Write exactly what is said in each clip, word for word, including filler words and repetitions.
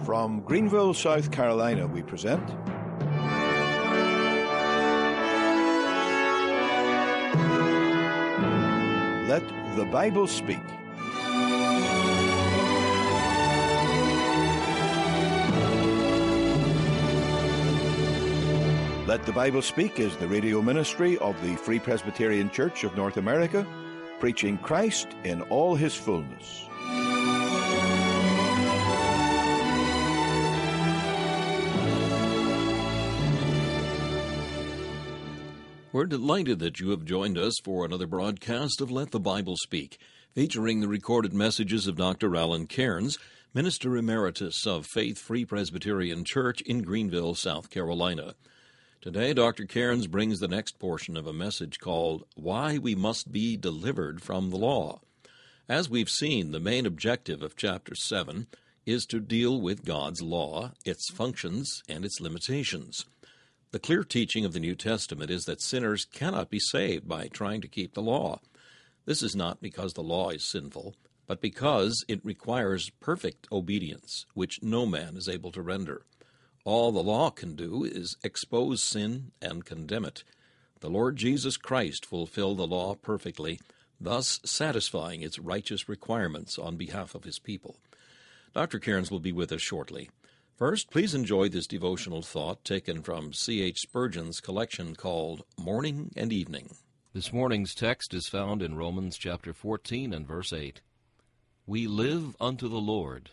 From Greenville, South Carolina, we present Let the Bible Speak. Let the Bible Speak is the radio ministry of the Free Presbyterian Church of North America, preaching Christ in all his fullness. We're delighted that you have joined us for another broadcast of Let the Bible Speak, featuring the recorded messages of Doctor Alan Cairns, Minister Emeritus of Faith Free Presbyterian Church in Greenville, South Carolina. Today, Doctor Cairns brings the next portion of a message called Why We Must Be Delivered from the Law. As we've seen, the main objective of Chapter seven is to deal with God's law, its functions, and its limitations. The clear teaching of the New Testament is that sinners cannot be saved by trying to keep the law. This is not because the law is sinful, but because it requires perfect obedience, which no man is able to render. All the law can do is expose sin and condemn it. The Lord Jesus Christ fulfilled the law perfectly, thus satisfying its righteous requirements on behalf of his people. Doctor Cairns will be with us shortly. First, please enjoy this devotional thought taken from C H Spurgeon's collection called Morning and Evening. This morning's text is found in Romans chapter fourteen and verse eight. We live unto the Lord.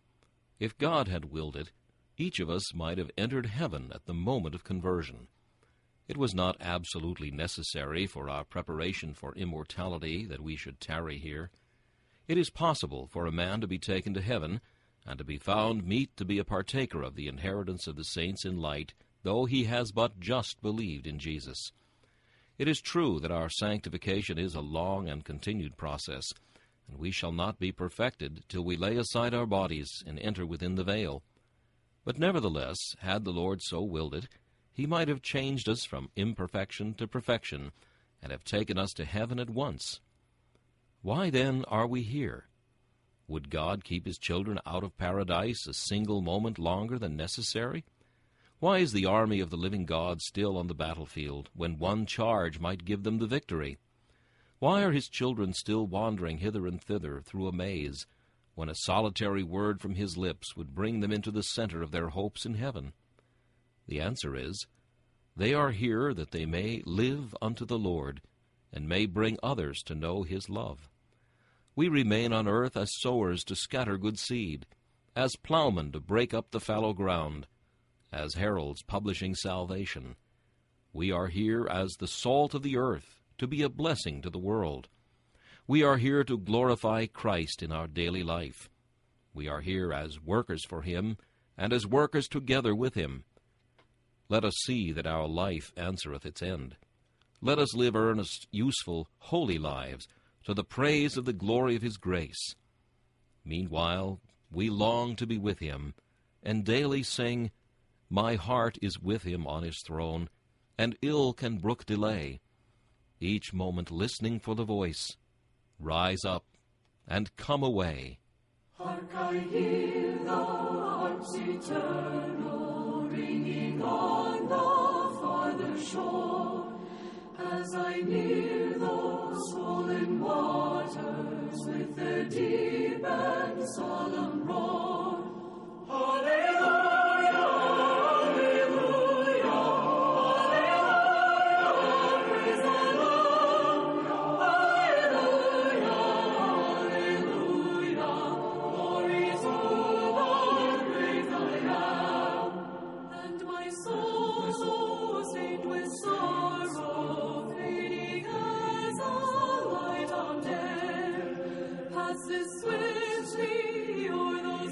If God had willed it, each of us might have entered heaven at the moment of conversion. It was not absolutely necessary for our preparation for immortality that we should tarry here. It is possible for a man to be taken to heaven and to be found meet to be a partaker of the inheritance of the saints in light, though he has but just believed in Jesus. It is true that our sanctification is a long and continued process, and we shall not be perfected till we lay aside our bodies and enter within the veil. But nevertheless, had the Lord so willed it, he might have changed us from imperfection to perfection, and have taken us to heaven at once. Why then are we here? Would God keep his children out of paradise a single moment longer than necessary? Why is the army of the living God still on the battlefield, when one charge might give them the victory? Why are his children still wandering hither and thither through a maze, when a solitary word from his lips would bring them into the center of their hopes in heaven? The answer is, they are here that they may live unto the Lord, and may bring others to know his love. We remain on earth as sowers to scatter good seed, as plowmen to break up the fallow ground, as heralds publishing salvation. We are here as the salt of the earth, to be a blessing to the world. We are here to glorify Christ in our daily life. We are here as workers for him, and as workers together with him. Let us see that our life answereth its end. Let us live earnest, useful, holy lives, to the praise of the glory of his grace. Meanwhile, we long to be with him, and daily sing, My heart is with him on his throne, and ill can brook delay. Each moment listening for the voice, Rise up, and come away. Hark, I hear the harps eternal ringing on the farther shore, as I near those swollen waters with their deep and solemn roar. Hallelujah, hallelujah, hallelujah, praise the Lord. Hallelujah, hallelujah, glory to the great I am. And my soul so stained with sorrow, fading as a light on day, passes swiftly o'er those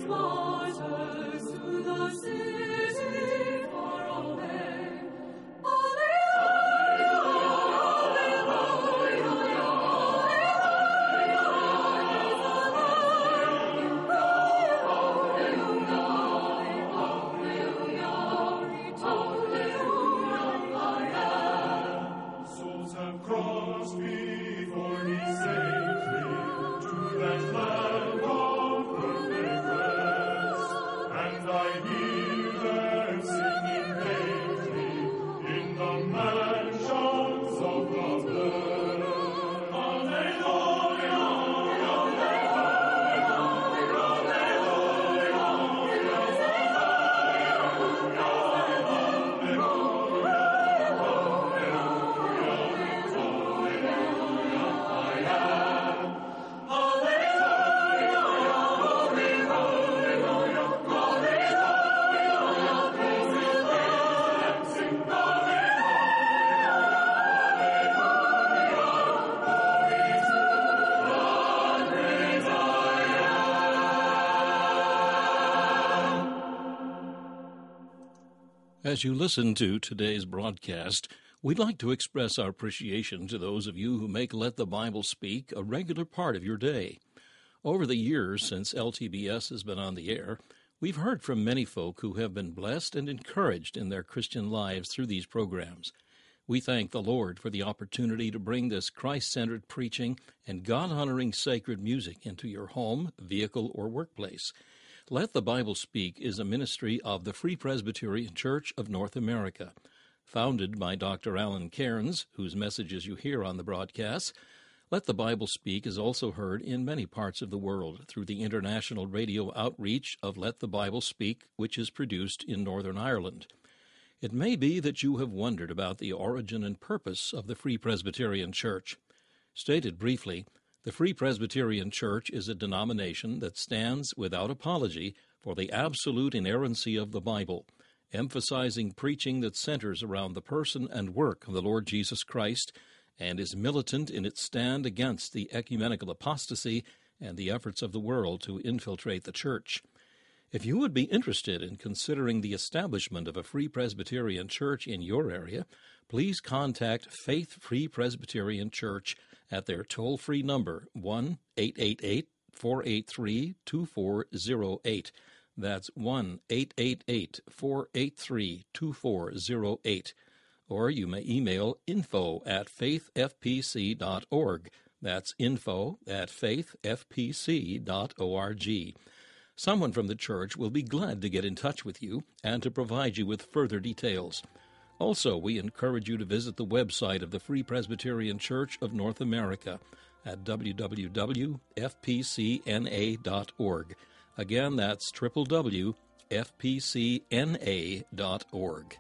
As you listen to today's broadcast, we'd like to express our appreciation to those of you who make Let the Bible Speak a regular part of your day. Over the years since L T B S has been on the air, we've heard from many folk who have been blessed and encouraged in their Christian lives through these programs. We thank the Lord for the opportunity to bring this Christ-centered preaching and God-honoring sacred music into your home, vehicle, or workplace. Let the Bible Speak is a ministry of the Free Presbyterian Church of North America. Founded by Doctor Alan Cairns, whose messages you hear on the broadcast, Let the Bible Speak is also heard in many parts of the world through the international radio outreach of Let the Bible Speak, which is produced in Northern Ireland. It may be that you have wondered about the origin and purpose of the Free Presbyterian Church. Stated briefly, the Free Presbyterian Church is a denomination that stands without apology for the absolute inerrancy of the Bible, emphasizing preaching that centers around the person and work of the Lord Jesus Christ, and is militant in its stand against the ecumenical apostasy and the efforts of the world to infiltrate the church. If you would be interested in considering the establishment of a Free Presbyterian Church in your area, please contact Faith Free Presbyterian Church at their toll-free number, one eight eight eight, four eight three, two four zero eight. That's one eight eight eight, four eight three, two four zero eight. Or you may email info at faith f p c dot org. That's info at faith f p c dot org. Someone from the church will be glad to get in touch with you and to provide you with further details. Also, we encourage you to visit the website of the Free Presbyterian Church of North America at w w w dot f p c n a dot org. Again, that's w w w dot f p c n a dot org.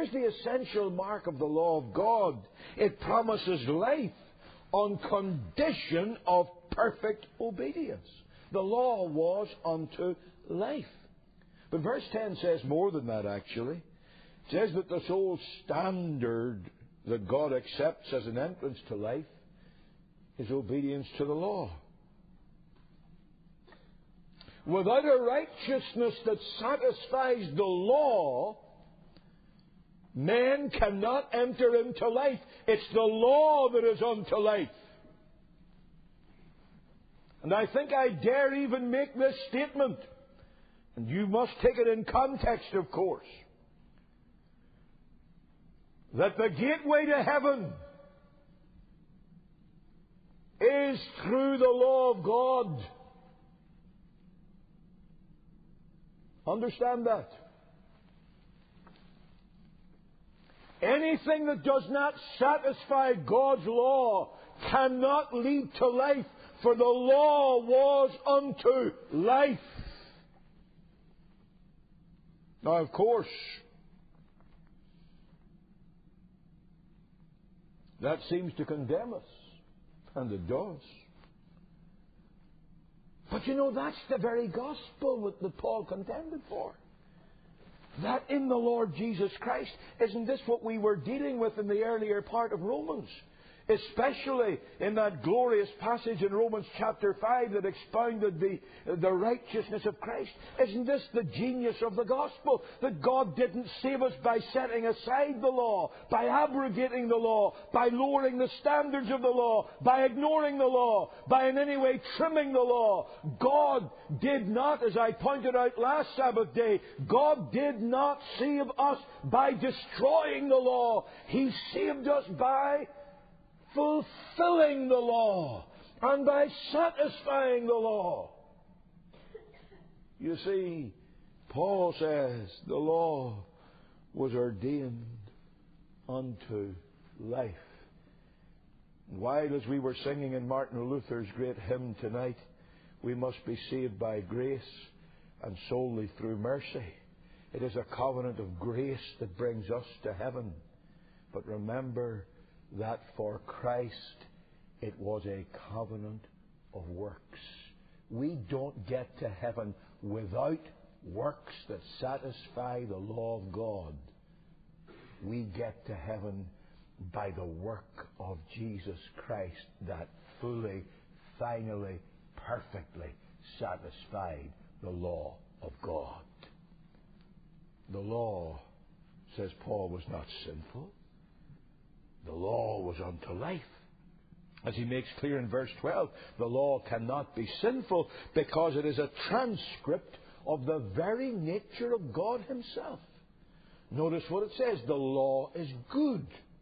here's the essential mark of the law of God. It promises life on condition of perfect obedience. The law was unto life. But verse ten says more than that, actually. It says that the sole standard that God accepts as an entrance to life is obedience to the law. Without a righteousness that satisfies the law, man cannot enter into life. It's the law that is unto life. And I think I dare even make this statement, and you must take it in context, of course, that the gateway to heaven is through the law of God. Understand that. Anything that does not satisfy God's law cannot lead to life, for the law was unto life. Now, of course, that seems to condemn us, and it does. But you know, that's the very gospel that Paul contended for. That in the Lord Jesus Christ, isn't this what we were dealing with in the earlier part of Romans? Especially in that glorious passage in Romans chapter five that expounded the, the righteousness of Christ. Isn't this the genius of the gospel? That God didn't save us by setting aside the law, by abrogating the law, by lowering the standards of the law, by ignoring the law, by in any way trimming the law. God did not, as I pointed out last Sabbath day, God did not save us by destroying the law. He saved us by fulfilling the law and by satisfying the law. You see, Paul says the law was ordained unto life. And while, as we were singing in Martin Luther's great hymn tonight, we must be saved by grace and solely through mercy. It is a covenant of grace that brings us to heaven. But remember that for Christ it was a covenant of works. We don't get to heaven without works that satisfy the law of God. We get to heaven by the work of Jesus Christ that fully, finally, perfectly satisfied the law of God. The law, says Paul, was not sinful. The law was unto life. As he makes clear in verse twelve, the law cannot be sinful because it is a transcript of the very nature of God Himself. Notice what it says, the law is good.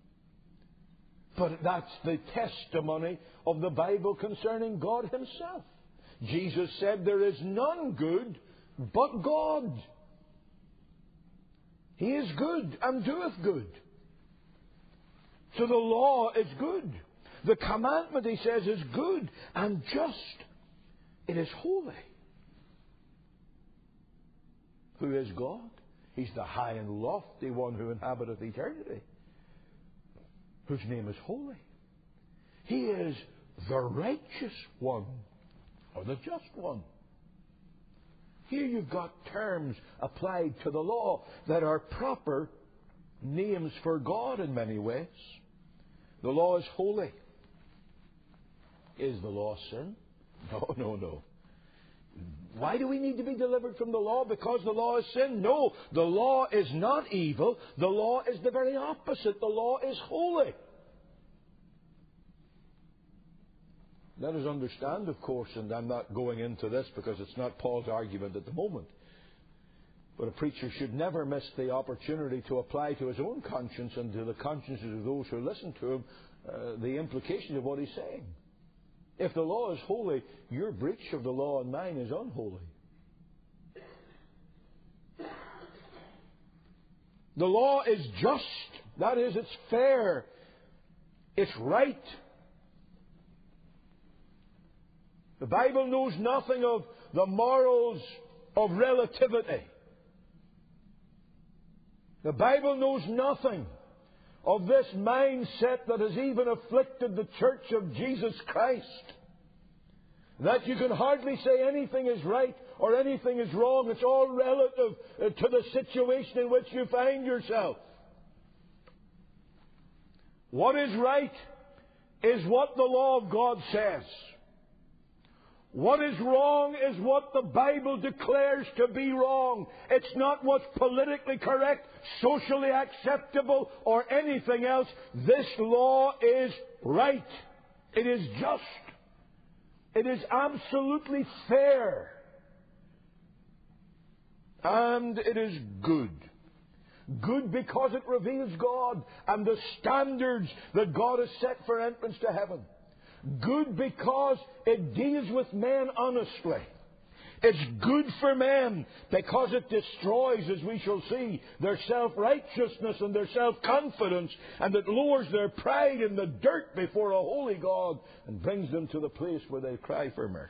But that's the testimony of the Bible concerning God Himself. Jesus said, there is none good but God. He is good and doeth good. So the law is good. The commandment, he says, is good and just. It is holy. Who is God? He's the high and lofty one who inhabiteth eternity, whose name is holy. He is the righteous one, or the just one. Here you've got terms applied to the law that are proper names for God in many ways. The law is holy. Is the law sin? No, no, no. Why do we need to be delivered from the law? Because the law is sin? No, the law is not evil. The law is the very opposite. The law is holy. Let us understand, of course, and I'm not going into this because it's not Paul's argument at the moment, but a preacher should never miss the opportunity to apply to his own conscience and to the consciences of those who listen to him uh, the implications of what he's saying. If the law is holy, your breach of the law and mine is unholy. The law is just. That is, it's fair. It's right. The Bible knows nothing of the morals of relativity. The Bible knows nothing of this mindset that has even afflicted the Church of Jesus Christ. That you can hardly say anything is right or anything is wrong. It's all relative to the situation in which you find yourself. What is right is what the law of God says. What is wrong is what the Bible declares to be wrong. It's not what's politically correct, socially acceptable, or anything else. This law is right. It is just. It is absolutely fair. And it is good. Good because it reveals God and the standards that God has set for entrance to heaven. Good because it deals with men honestly. It's good for men because it destroys, as we shall see, their self-righteousness and their self-confidence, and it lowers their pride in the dirt before a holy God and brings them to the place where they cry for mercy.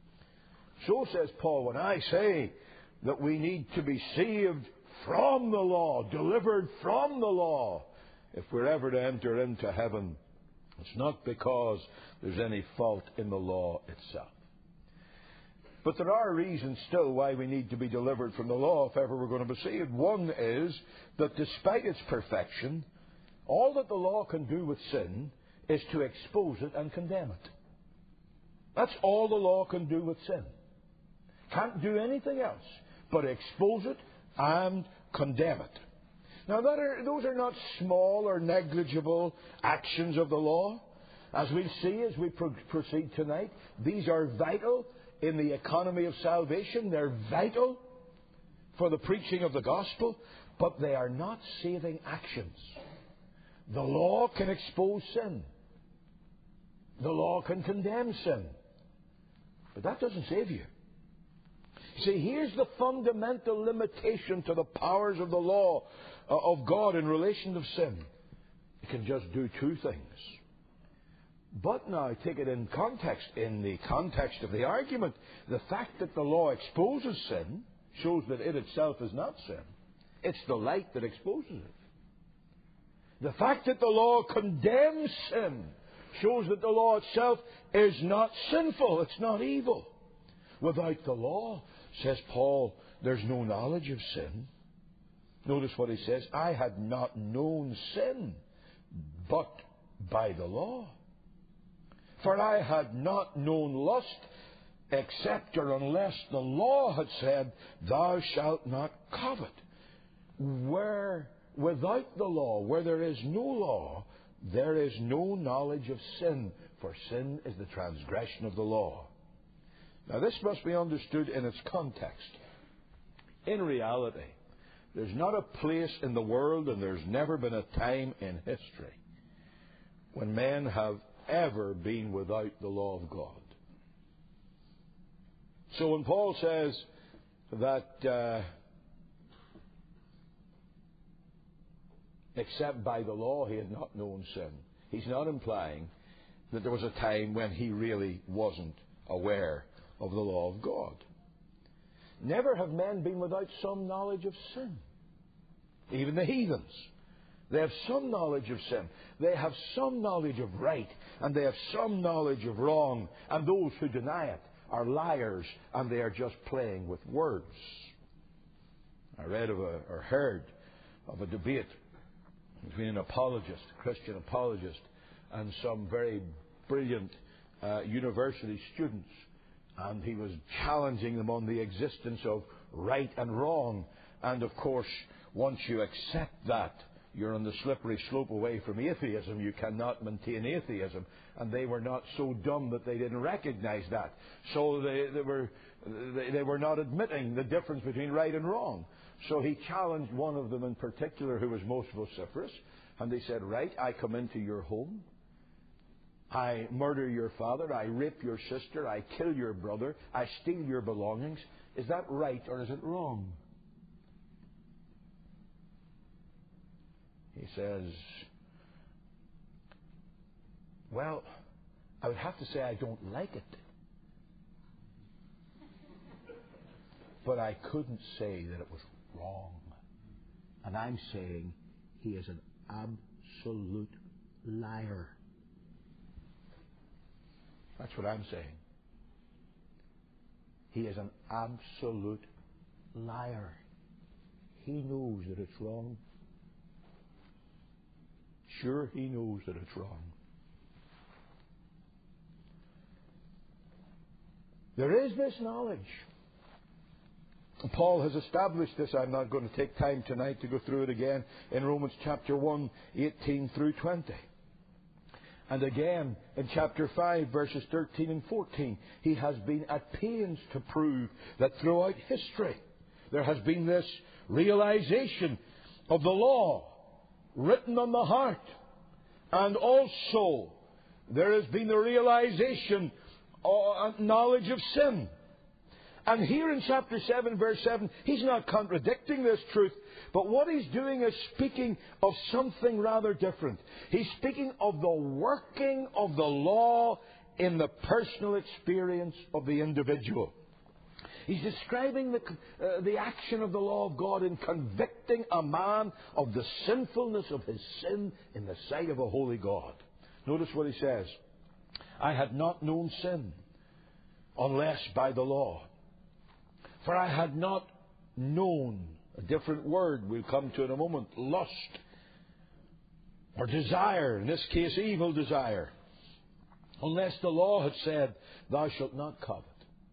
So says Paul, when I say that we need to be saved from the law, delivered from the law, if we're ever to enter into heaven, it's not because there's any fault in the law itself. But there are reasons still why we need to be delivered from the law if ever we're going to be saved. One is that despite its perfection, all that the law can do with sin is to expose it and condemn it. That's all the law can do with sin. Can't do anything else but expose it and condemn it. Now, that are, those are not small or negligible actions of the law. As we see as we pro- proceed tonight, these are vital in the economy of salvation. They're vital for the preaching of the gospel, but they are not saving actions. The law can expose sin. The law can condemn sin. But that doesn't save you. See, here's the fundamental limitation to the powers of the law uh, of God in relation to sin. It can just do two things. But now, take it in context, in the context of the argument. The fact that the law exposes sin shows that it itself is not sin. It's the light that exposes it. The fact that the law condemns sin shows that the law itself is not sinful. It's not evil. Without the law, says Paul, there's no knowledge of sin. Notice what he says. I had not known sin, but by the law. For I had not known lust, except or unless the law had said, thou shalt not covet. Where, without the law, where there is no law, there is no knowledge of sin, for sin is the transgression of the law. Now, this must be understood in its context. In reality, there's not a place in the world, and there's never been a time in history, when men have ever been without the law of God. So when Paul says that uh, except by the law he had not known sin, he's not implying that there was a time when he really wasn't aware of the law of God. Never have men been without some knowledge of sin. Even the heathens. They have some knowledge of sin. They have some knowledge of right. And they have some knowledge of wrong. And those who deny it are liars. And they are just playing with words. I read of a, or heard of a debate between an apologist, a Christian apologist, and some very brilliant uh, university students. And he was challenging them on the existence of right and wrong. And of course, once you accept that, you're on the slippery slope away from atheism. You cannot maintain atheism. And they were not so dumb that they didn't recognize that. So they, they, were, they, they were not admitting the difference between right and wrong. So he challenged one of them in particular who was most vociferous. And they said, right, I come into your home. I murder your father. I rape your sister. I kill your brother. I steal your belongings. Is that right or is it wrong? He says, well, I would have to say I don't like it. But I couldn't say that it was wrong. And I'm saying he is an absolute liar. That's what I'm saying. He is an absolute liar. He knows that it's wrong. Sure, he knows that it's wrong. There is this knowledge. Paul has established this. I'm not going to take time tonight to go through it again in Romans chapter one, eighteen through twenty. And again in chapter five, verses thirteen and fourteen, he has been at pains to prove that throughout history there has been this realization of the law written on the heart. And also there has been the realization of knowledge of sin. And here in chapter seven, verse seven, he's not contradicting this truth, but what he's doing is speaking of something rather different. He's speaking of the working of the law in the personal experience of the individual. He's describing the, uh, the action of the law of God in convicting a man of the sinfulness of his sin in the sight of a holy God. Notice what he says. I had not known sin unless by the law. For I had not known, a different word we'll come to in a moment, lust or desire, in this case evil desire, unless the law had said, thou shalt not covet.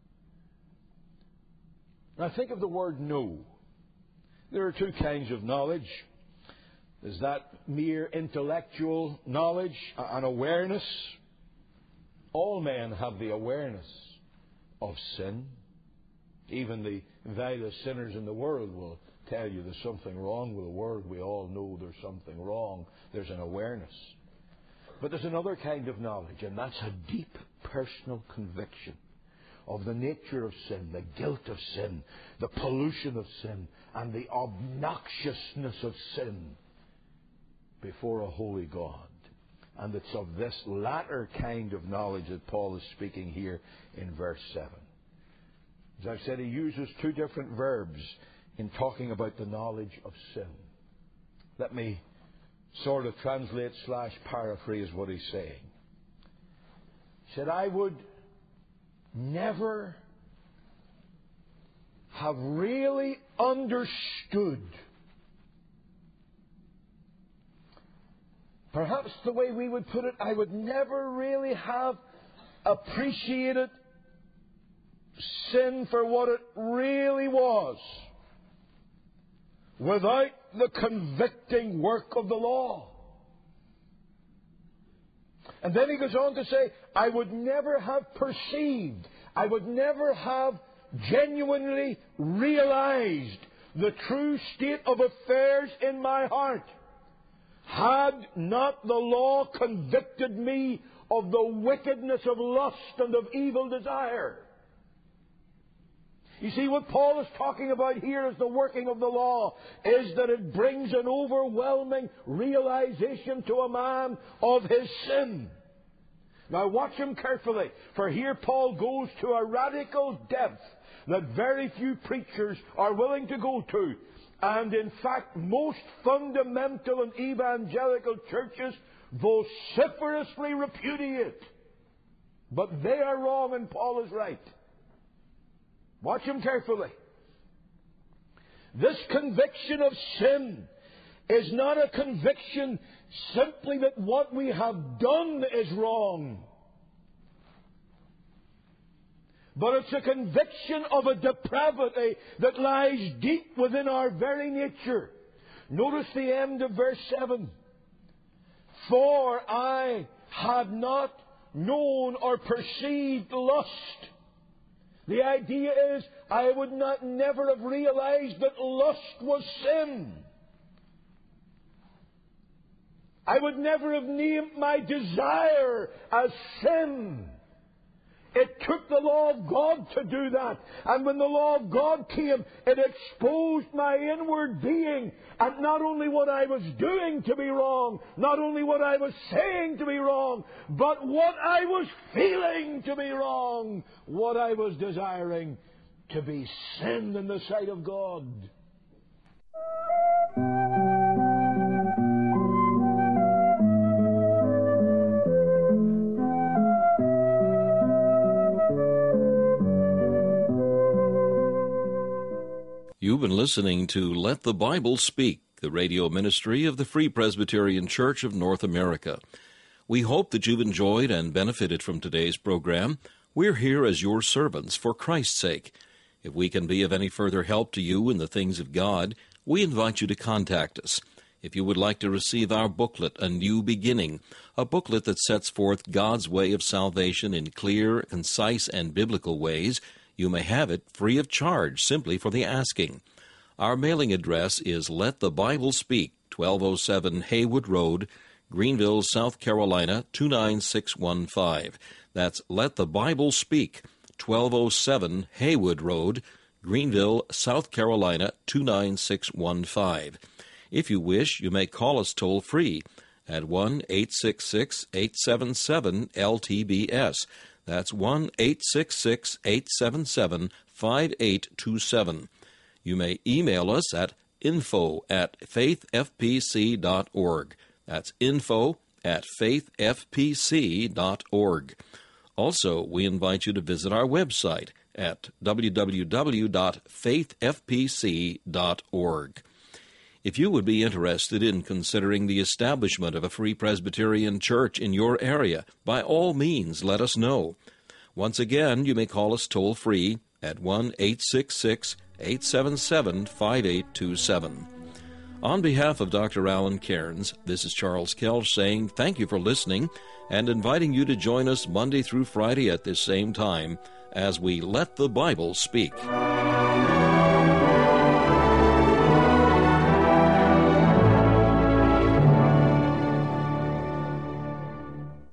Now think of the word know. There are two kinds of knowledge. There's that mere intellectual knowledge, an awareness. All men have the awareness of sin. Even the vilest sinners in the world will tell you there's something wrong with the world. We all know there's something wrong. There's an awareness. But there's another kind of knowledge, and that's a deep personal conviction of the nature of sin, the guilt of sin, the pollution of sin, and the obnoxiousness of sin before a holy God. And it's of this latter kind of knowledge that Paul is speaking here in verse seven. As I've said, he uses two different verbs in talking about the knowledge of sin. Let me sort of translate slash paraphrase what he's saying. He said, I would never have really understood. Perhaps the way we would put it, I would never really have appreciated sin for what it really was without the convicting work of the law. And then he goes on to say, I would never have perceived, I would never have genuinely realized the true state of affairs in my heart had not the law convicted me of the wickedness of lust and of evil desire. You see, what Paul is talking about here as the working of the law is that it brings an overwhelming realization to a man of his sin. Now watch him carefully, for here Paul goes to a radical depth that very few preachers are willing to go to. And in fact, most fundamental and evangelical churches vociferously repudiate. But they are wrong and Paul is right. Watch him carefully. This conviction of sin is not a conviction simply that what we have done is wrong, but it's a conviction of a depravity that lies deep within our very nature. Notice the end of verse seven. For I had not known or perceived lust. The idea is, I would not never have realized that lust was sin. I would never have named my desire as sin. It took the law of God to do that. And when the law of God came, it exposed my inward being. And not only what I was doing to be wrong, not only what I was saying to be wrong, but what I was feeling to be wrong, what I was desiring to be sin in the sight of God. You've been listening to Let the Bible Speak, the radio ministry of the Free Presbyterian Church of North America. We hope that you've enjoyed and benefited from today's program. We're here as your servants for Christ's sake. If we can be of any further help to you in the things of God, we invite you to contact us. If you would like to receive our booklet, A New Beginning, a booklet that sets forth God's way of salvation in clear, concise, and biblical ways, you may have it free of charge simply for the asking. Our mailing address is Let the Bible Speak, twelve oh seven Haywood Road, Greenville, South Carolina, two nine six one five. That's Let the Bible Speak, twelve oh seven Haywood Road, Greenville, South Carolina, two nine six one five. If you wish, you may call us toll-free at one eight six six, eight seven seven, L T B S. That's one eight six six, eight seven seven, five eight two seven. You may email us at info at faith f p c dot org. That's info at faith f p c dot org. Also, we invite you to visit our website at w w w dot faith f p c dot org. If you would be interested in considering the establishment of a Free Presbyterian Church in your area, by all means let us know. Once again, you may call us toll-free at one eight six six, eight seven seven, five eight two seven. On behalf of Doctor Alan Cairns, this is Charles Kelch saying thank you for listening and inviting you to join us Monday through Friday at this same time as we Let the Bible Speak.